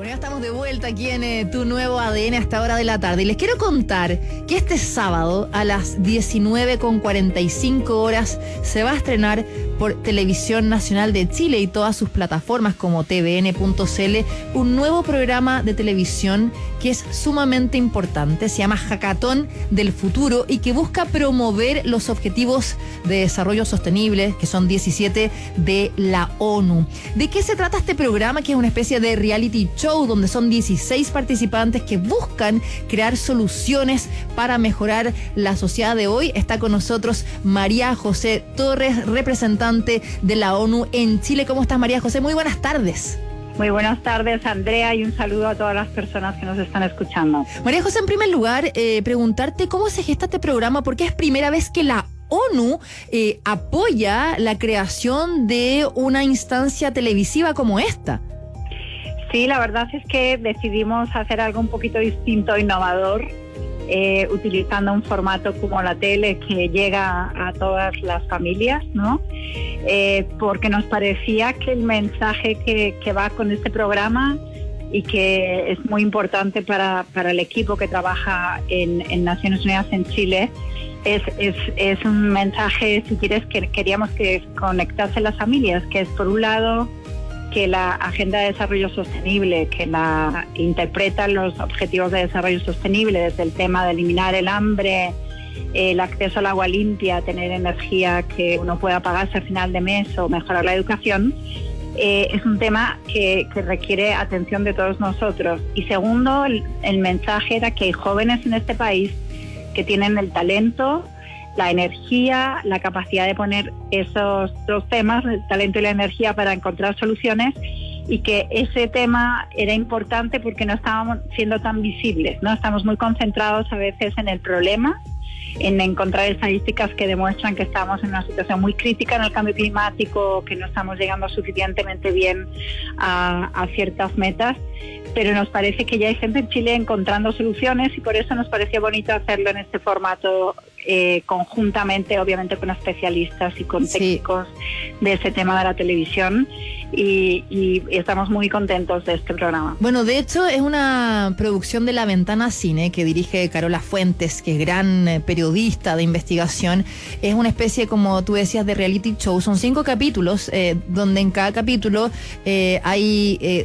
Bueno, ya estamos de vuelta aquí en Tu Nuevo ADN a esta hora de la tarde. Y les quiero contar que este sábado a las 19:45 se va a estrenar por Televisión Nacional de Chile y todas sus plataformas como tvn.cl un nuevo programa de televisión que es sumamente importante. Se llama Hackathon del Futuro y que busca promover los objetivos de desarrollo sostenible, que son 17 de la ONU. ¿De qué se trata este programa? Que es una especie de reality show donde son 16 participantes que buscan crear soluciones para mejorar la sociedad de hoy. Está con nosotros María José Torres, representante de la ONU en Chile. ¿Cómo estás, María José? Muy buenas tardes. Muy buenas tardes, Andrea, y un saludo a todas las personas que nos están escuchando. María José, en primer lugar, preguntarte cómo se gesta este programa, porque es primera vez que la ONU apoya la creación de una instancia televisiva como esta. Sí, la verdad es que decidimos hacer algo un poquito distinto, innovador, utilizando un formato como la tele que llega a todas las familias, ¿no? Porque nos parecía que el mensaje que va con este programa y que es muy importante para el equipo que trabaja en Naciones Unidas en Chile es un mensaje, si quieres, que queríamos que conectase las familias, que es, por un lado, que la Agenda de Desarrollo Sostenible, que la interpreta los objetivos de desarrollo sostenible desde el tema de eliminar el hambre, el acceso al agua limpia, tener energía que uno pueda pagarse al final de mes o mejorar la educación, es un tema que requiere atención de todos nosotros. Y segundo, el mensaje era que hay jóvenes en este país que tienen el talento, la energía, la capacidad de poner esos dos temas, el talento y la energía, para encontrar soluciones, y que ese tema era importante porque no estábamos siendo tan visibles, ¿no? Estamos muy concentrados a veces en el problema, en encontrar estadísticas que demuestran que estamos en una situación muy crítica en el cambio climático, que no estamos llegando suficientemente bien a ciertas metas, pero nos parece que ya hay gente en Chile encontrando soluciones y por eso nos pareció bonito hacerlo en este formato conjuntamente, obviamente con especialistas y con técnicos de ese tema de la televisión, y estamos muy contentos de este programa. Bueno, de hecho es una producción de La Ventana Cine que dirige Carola Fuentes, que es gran periodista de investigación. Es una especie, como tú decías, de reality show. Son 5 capítulos, donde en cada capítulo hay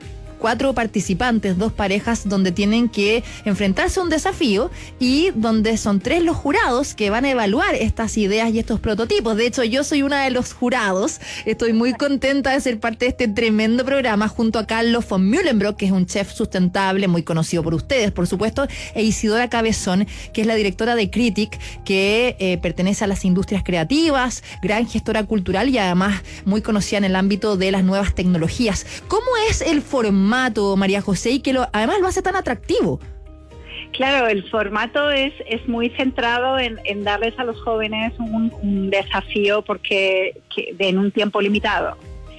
4 participantes, 2 parejas, donde tienen que enfrentarse a un desafío y donde son 3 los jurados que van a evaluar estas ideas y estos prototipos. De hecho, yo soy una de los jurados. Estoy muy contenta de ser parte de este tremendo programa junto a Carlos von Mühlenbrock, que es un chef sustentable muy conocido por ustedes, por supuesto, e Isidora Cabezón, que es la directora de Critic, que pertenece a las industrias creativas, gran gestora cultural y además muy conocida en el ámbito de las nuevas tecnologías. ¿Cómo es el formato, María José, y que además lo hace tan atractivo? Claro, el formato es muy centrado en darles a los jóvenes un desafío porque en un tiempo limitado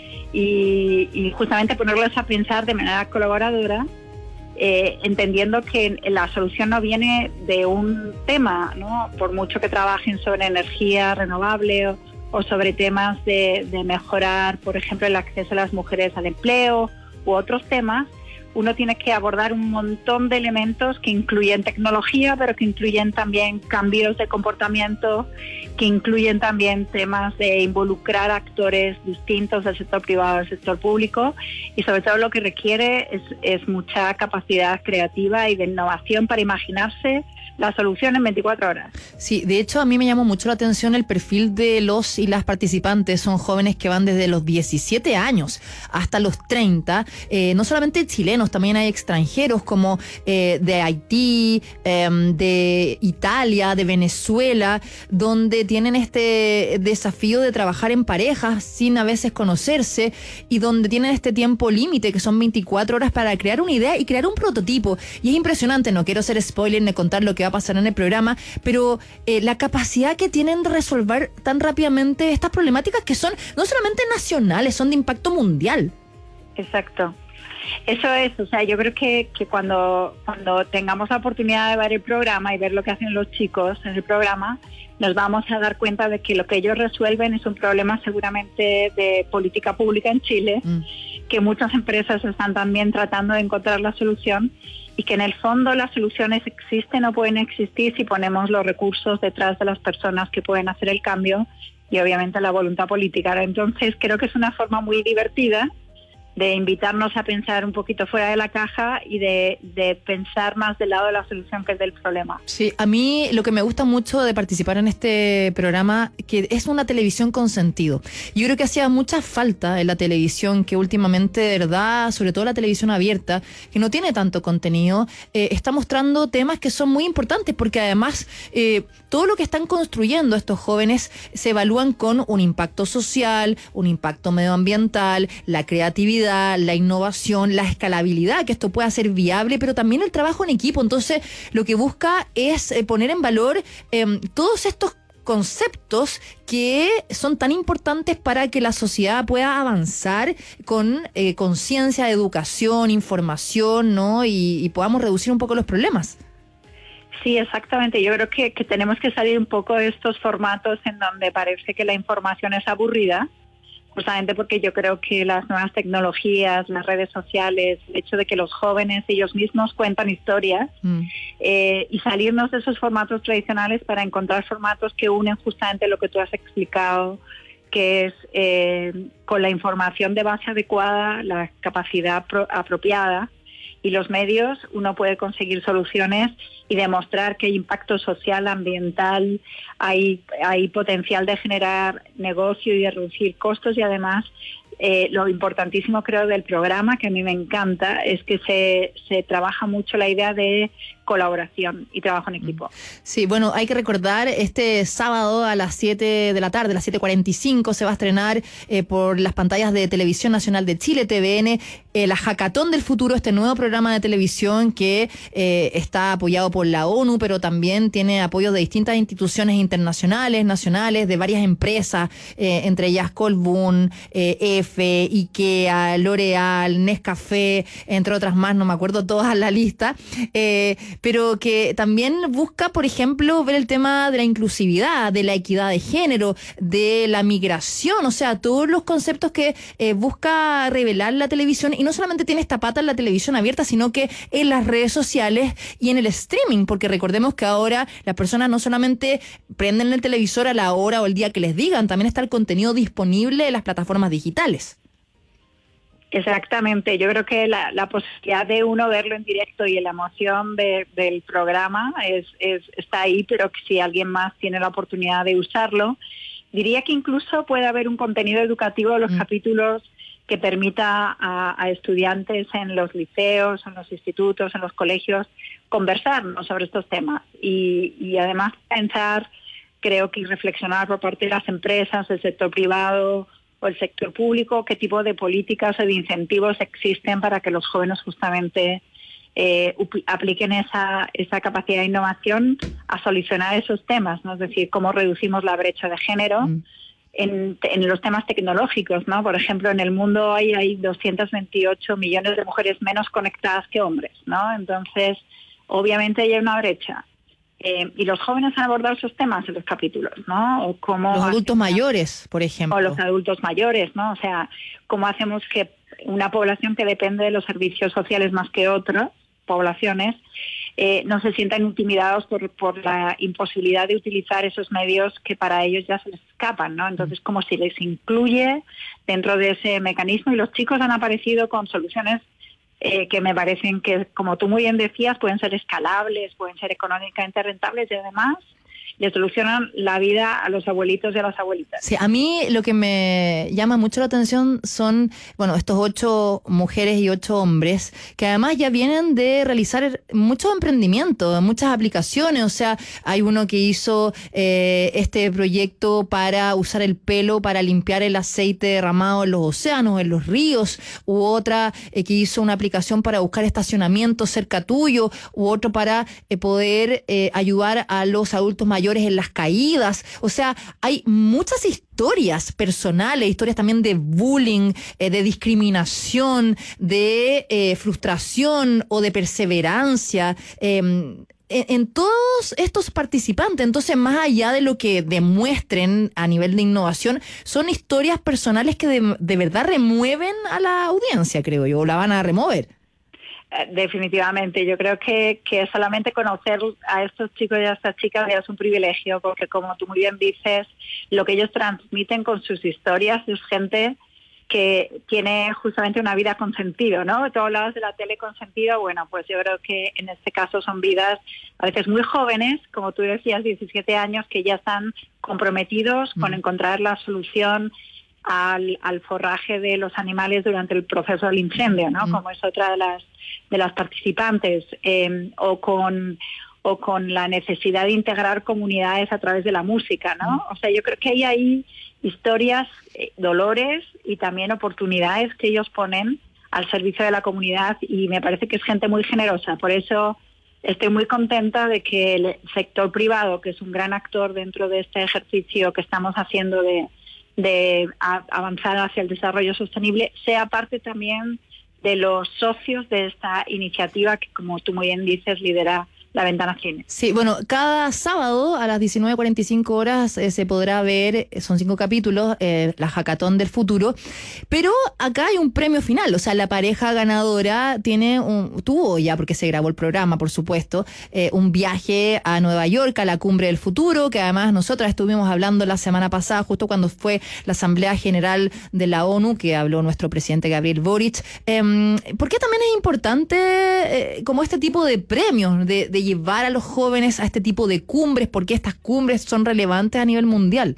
y justamente ponerlos a pensar de manera colaboradora, entendiendo que la solución no viene de un tema, ¿no? Por mucho que trabajen sobre energía renovable o sobre temas de mejorar, por ejemplo, el acceso de las mujeres al empleo u otros temas, uno tiene que abordar un montón de elementos que incluyen tecnología, pero que incluyen también cambios de comportamiento, que incluyen también temas de involucrar actores distintos del sector privado, del sector público, y sobre todo lo que requiere es mucha capacidad creativa y de innovación para imaginarse la solución en 24 horas. Sí, de hecho a mí me llamó mucho la atención el perfil de los y las participantes. Son jóvenes que van desde los 17 años hasta los 30, no solamente chilenos, también hay extranjeros como de Haití, de Italia, de Venezuela, donde tienen este desafío de trabajar en parejas sin a veces conocerse y donde tienen este tiempo límite que son 24 horas para crear una idea y crear un prototipo. Y es impresionante, no quiero ser spoiler ni contar lo que va a pasar en el programa, pero la capacidad que tienen de resolver tan rápidamente estas problemáticas que son no solamente nacionales, son de impacto mundial. Exacto. Eso es, o sea, yo creo que cuando tengamos la oportunidad de ver el programa y ver lo que hacen los chicos en el programa, nos vamos a dar cuenta de que lo que ellos resuelven es un problema seguramente de política pública en Chile, que muchas empresas están también tratando de encontrar la solución, y que en el fondo las soluciones existen o pueden existir si ponemos los recursos detrás de las personas que pueden hacer el cambio y obviamente la voluntad política. Entonces creo que es una forma muy divertida de invitarnos a pensar un poquito fuera de la caja y de pensar más del lado de la solución que del problema. Sí, a mí lo que me gusta mucho de participar en este programa, que es una televisión con sentido. Yo creo que hacía mucha falta en la televisión, que últimamente, de verdad, sobre todo la televisión abierta, que no tiene tanto contenido, está mostrando temas que son muy importantes, porque además todo lo que están construyendo estos jóvenes se evalúan con un impacto social, un impacto medioambiental, la creatividad, la innovación, la escalabilidad, que esto pueda ser viable, pero también el trabajo en equipo. Entonces, lo que busca es poner en valor todos estos conceptos que son tan importantes para que la sociedad pueda avanzar con conciencia, educación, información, ¿no? Y podamos reducir un poco los problemas. Sí, exactamente. Yo creo que tenemos que salir un poco de estos formatos en donde parece que la información es aburrida, justamente porque yo creo que las nuevas tecnologías, las redes sociales, el hecho de que los jóvenes ellos mismos cuentan historias, y salirnos de esos formatos tradicionales para encontrar formatos que unen justamente lo que tú has explicado, que es con la información de base adecuada, la capacidad apropiada, y los medios, uno puede conseguir soluciones y demostrar que hay impacto social, ambiental, hay potencial de generar negocio y de reducir costos, y además lo importantísimo, creo, del programa, que a mí me encanta, es que se trabaja mucho la idea de colaboración y trabajo en equipo. Sí, bueno, hay que recordar, este sábado a las 7 de la tarde, a las 7:45, se va a estrenar por las pantallas de Televisión Nacional de Chile, TVN, la Hackathon del Futuro, este nuevo programa de televisión que está apoyado por la ONU, pero también tiene apoyo de distintas instituciones internacionales, nacionales, de varias empresas, entre ellas Colbún, EFE, IKEA, L'Oreal, Nescafé, entre otras más, no me acuerdo todas la lista, pero que también busca, por ejemplo, ver el tema de la inclusividad, de la equidad de género, de la migración, o sea, todos los conceptos que busca revelar la televisión, y no solamente tiene esta pata en la televisión abierta, sino que en las redes sociales y en el streaming, porque recordemos que ahora las personas no solamente prenden el televisor a la hora o el día que les digan, también está el contenido disponible en las plataformas digitales. Exactamente, yo creo que la posibilidad de uno verlo en directo y la emoción del programa está ahí, pero que si alguien más tiene la oportunidad de usarlo, diría que incluso puede haber un contenido educativo de los capítulos que permita a estudiantes en los liceos, en los institutos, en los colegios, conversar, ¿no?, sobre estos temas y además pensar, creo que reflexionar por parte de las empresas, el sector privado o el sector público, qué tipo de políticas o de incentivos existen para que los jóvenes justamente apliquen esa capacidad de innovación a solucionar esos temas, ¿no? Es decir, cómo reducimos la brecha de género en los temas tecnológicos, ¿no? Por ejemplo, en el mundo hay 228 millones de mujeres menos conectadas que hombres, ¿no? Entonces, obviamente hay una brecha. Y los jóvenes han abordado esos temas en los capítulos, ¿no? O cómo los adultos mayores, por ejemplo. O los adultos mayores, ¿no? O sea, cómo hacemos que una población que depende de los servicios sociales más que otras poblaciones no se sientan intimidados por la imposibilidad de utilizar esos medios que para ellos ya se les escapan, ¿no? Entonces, como si les incluye dentro de ese mecanismo, y los chicos han aparecido con soluciones que me parecen que, como tú muy bien decías, pueden ser escalables, pueden ser económicamente rentables y además le solucionan la vida a los abuelitos y a las abuelitas. Sí, a mí lo que me llama mucho la atención son, bueno, estos 8 mujeres y 8 hombres, que además ya vienen de realizar muchos emprendimientos, muchas aplicaciones. O sea, hay uno que hizo este proyecto para usar el pelo para limpiar el aceite derramado en los océanos, en los ríos, u otra que hizo una aplicación para buscar estacionamientos cerca tuyo, u otro para poder ayudar a los adultos mayores en las caídas. O sea, hay muchas historias personales, historias también de bullying, de discriminación, de frustración o de perseverancia, en todos estos participantes. Entonces, más allá de lo que demuestren a nivel de innovación, son historias personales que de verdad remueven a la audiencia, creo yo, o la van a remover. Definitivamente, yo creo que solamente conocer a estos chicos y a estas chicas ya es un privilegio, porque como tú muy bien dices, lo que ellos transmiten con sus historias es gente que tiene justamente una vida con sentido, ¿no? Tú hablabas de la tele con sentido, bueno, pues yo creo que en este caso son vidas a veces muy jóvenes, como tú decías, 17 años, que ya están comprometidos con encontrar la solución al forraje de los animales durante el proceso del incendio, ¿no? Como es otra de las participantes, o con la necesidad de integrar comunidades a través de la música, ¿no? O sea, yo creo que hay ahí historias, dolores y también oportunidades que ellos ponen al servicio de la comunidad, y me parece que es gente muy generosa. Por eso estoy muy contenta de que el sector privado, que es un gran actor dentro de este ejercicio que estamos haciendo de avanzar hacia el desarrollo sostenible, sea parte también de los socios de esta iniciativa que, como tú muy bien dices, lidera La Ventana Cine. Sí, bueno, cada sábado a las 19:45 horas se podrá ver, son 5 capítulos, la Hackathon del Futuro, pero acá hay un premio final, o sea, la pareja ganadora tuvo ya, porque se grabó el programa, por supuesto, un viaje a Nueva York, a la Cumbre del Futuro, que además nosotras estuvimos hablando la semana pasada, justo cuando fue la Asamblea General de la ONU, que habló nuestro presidente Gabriel Boric. ¿Por qué también es importante como este tipo de premios, de llevar a los jóvenes a este tipo de cumbres? ¿Por qué estas cumbres son relevantes a nivel mundial?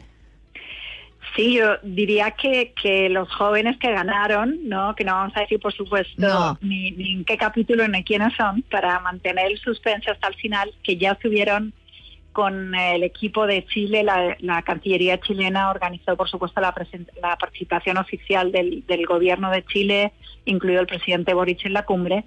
Sí, yo diría que los jóvenes que ganaron, ¿no? Que no vamos a decir, por supuesto, ni en qué capítulo ni quiénes son, para mantener el suspense hasta el final, que ya estuvieron con el equipo de Chile. La Cancillería chilena organizó, por supuesto, la participación oficial del gobierno de Chile, incluido el presidente Boric en la cumbre.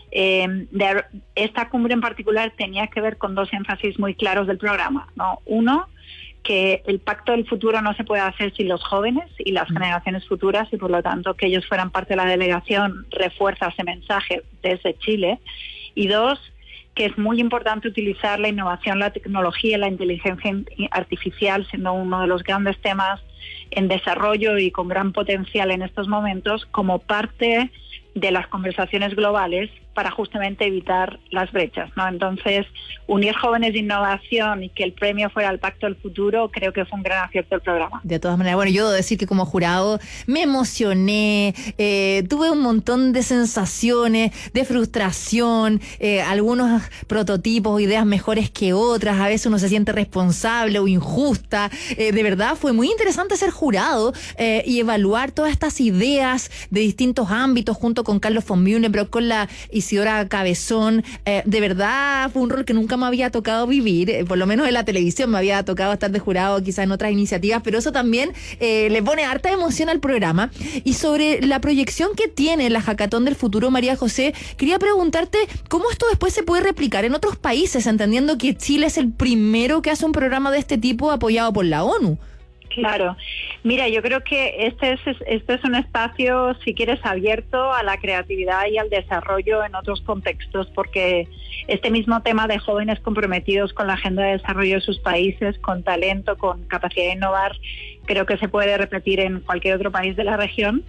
Esta cumbre en particular tenía que ver con 2 énfasis muy claros del programa, ¿no? Uno, que el pacto del futuro no se puede hacer sin los jóvenes y las generaciones futuras, y por lo tanto que ellos fueran parte de la delegación refuerza ese mensaje desde Chile. Y 2, que es muy importante utilizar la innovación, la tecnología, la inteligencia artificial, siendo uno de los grandes temas en desarrollo y con gran potencial en estos momentos, como parte de las conversaciones globales para justamente evitar las brechas, ¿no? Entonces, unir jóvenes de innovación y que el premio fuera el Pacto del Futuro, creo que fue un gran acierto del programa. De todas maneras, bueno, yo debo decir que como jurado me emocioné, tuve un montón de sensaciones, de frustración, algunos prototipos, ideas mejores que otras, a veces uno se siente responsable o injusta. De verdad fue muy interesante ser jurado y evaluar todas estas ideas de distintos ámbitos junto con Carlos von Mühlenbrock, con la Isidora Cabezón. De verdad fue un rol que nunca me había tocado vivir, por lo menos en la televisión me había tocado estar de jurado, quizás en otras iniciativas, pero eso también le pone harta emoción al programa. Y sobre la proyección que tiene la Hackathon del Futuro, María José, quería preguntarte cómo esto después se puede replicar en otros países, entendiendo que Chile es el primero que hace un programa de este tipo apoyado por la ONU. Claro. Mira, yo creo que este es un espacio, si quieres, abierto a la creatividad y al desarrollo en otros contextos, porque este mismo tema de jóvenes comprometidos con la agenda de desarrollo de sus países, con talento, con capacidad de innovar, creo que se puede repetir en cualquier otro país de la región.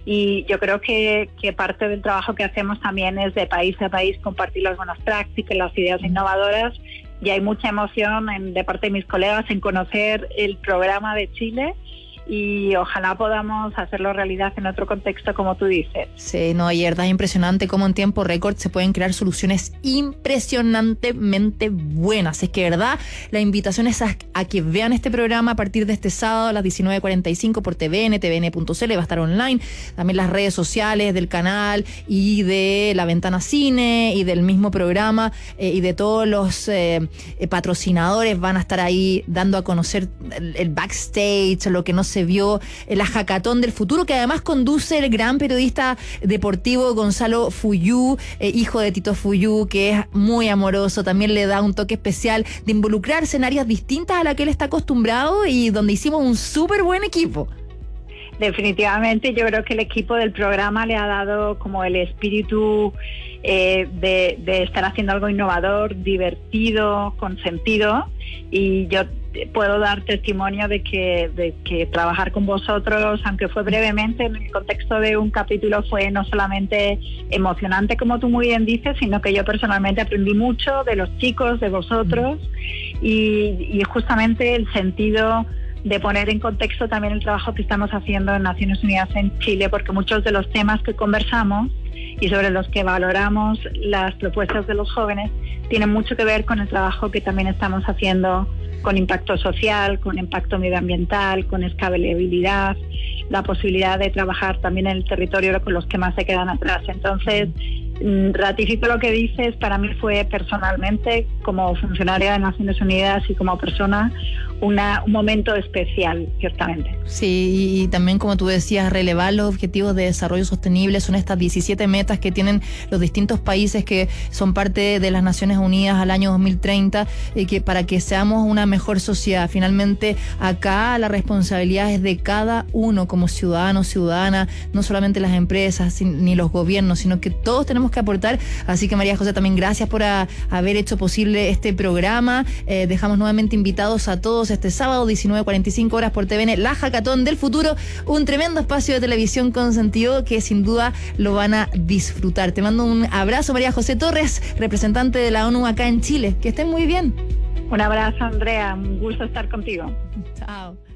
Y yo creo que parte del trabajo que hacemos también es de país a país compartir las buenas prácticas, las ideas innovadoras. Y hay mucha emoción de parte de mis colegas en conocer el programa de Chile, y ojalá podamos hacerlo realidad en otro contexto, como tú dices. Sí, no, y verdad es impresionante cómo en tiempo récord se pueden crear soluciones impresionantemente buenas. Es que, verdad, la invitación es a que vean este programa a partir de este sábado a las 19:45 por TVN, tvn.cl, va a estar online. También las redes sociales del canal y de La Ventana Cine y del mismo programa y de todos los patrocinadores van a estar ahí dando a conocer el backstage, lo que no se vio en la Hackathon del Futuro, que además conduce el gran periodista deportivo Gonzalo Fuyú, hijo de Tito Fuyú, que es muy amoroso, también le da un toque especial de involucrarse en áreas distintas a las que él está acostumbrado y donde hicimos un súper buen equipo. definitivamente yo creo que el equipo del programa le ha dado como el espíritu de estar haciendo algo innovador, divertido, con sentido, y yo puedo dar testimonio de que trabajar con vosotros, aunque fue brevemente, en el contexto de un capítulo, fue no solamente emocionante, como tú muy bien dices, sino que yo personalmente aprendí mucho de los chicos, de vosotros, y justamente el sentido de poner en contexto también el trabajo que estamos haciendo en Naciones Unidas en Chile, porque muchos de los temas que conversamos y sobre los que valoramos las propuestas de los jóvenes tienen mucho que ver con el trabajo que también estamos haciendo con impacto social, con impacto medioambiental, con escalabilidad, la posibilidad de trabajar también en el territorio con los que más se quedan atrás. Entonces, ratifico lo que dices. Para mí fue personalmente, como funcionaria de Naciones Unidas y como persona, un momento especial, ciertamente. Sí, y también, como tú decías, relevar los objetivos de desarrollo sostenible. Son estas 17 metas que tienen los distintos países que son parte de las Naciones Unidas al año 2030, que para que seamos una mejor sociedad. Finalmente, acá la responsabilidad es de cada uno como ciudadano, ciudadana, no solamente las empresas ni los gobiernos, sino que todos tenemos que aportar. Así que, María José, también gracias por haber hecho posible este programa. Dejamos nuevamente invitados a todos este sábado, 19:45 horas por TVN, La Hackathon del Futuro, un tremendo espacio de televisión con sentido que sin duda lo van a disfrutar. Te mando un abrazo, María José Torres, representante de la ONU acá en Chile. Que estén muy bien. Un abrazo, Andrea. Un gusto estar contigo. Chao.